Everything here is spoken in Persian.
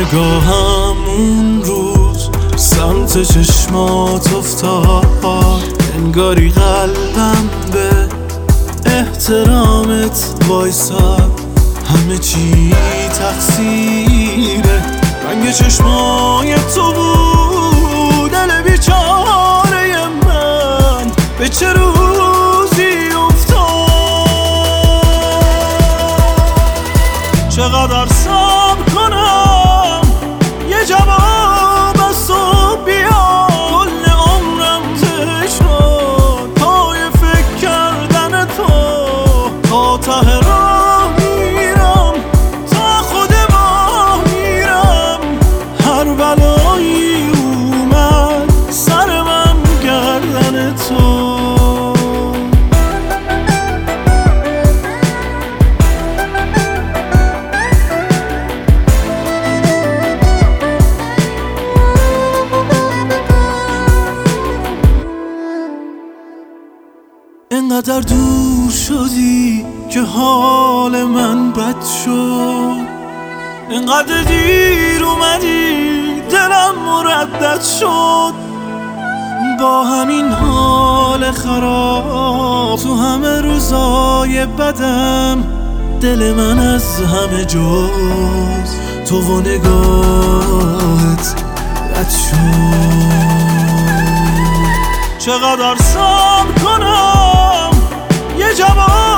نگاهم اون روز سمت چشمات افتاد، انگاری قلبم به احترامت وایساد. همه چی تقصیره رنگ چشمای تو بود، دل بیچاره من به چه روزی افتاد. چقدر صبر کنم یه جواب از تو بیاد، کل عمرم ته شد پای فکر کردن تو. تا ته راه میرم تا خود ماه میرم، هر بلایی اومد سر من گردن تو. انقدر دور شدی که حال من بد شد، انقدر دیر اومدی دلم مردد شد. با همین حال خراب تو همه روزای بدم، دل من از همه جز تو و نگاهت رد شد. چقدر صبر کنم یه جواب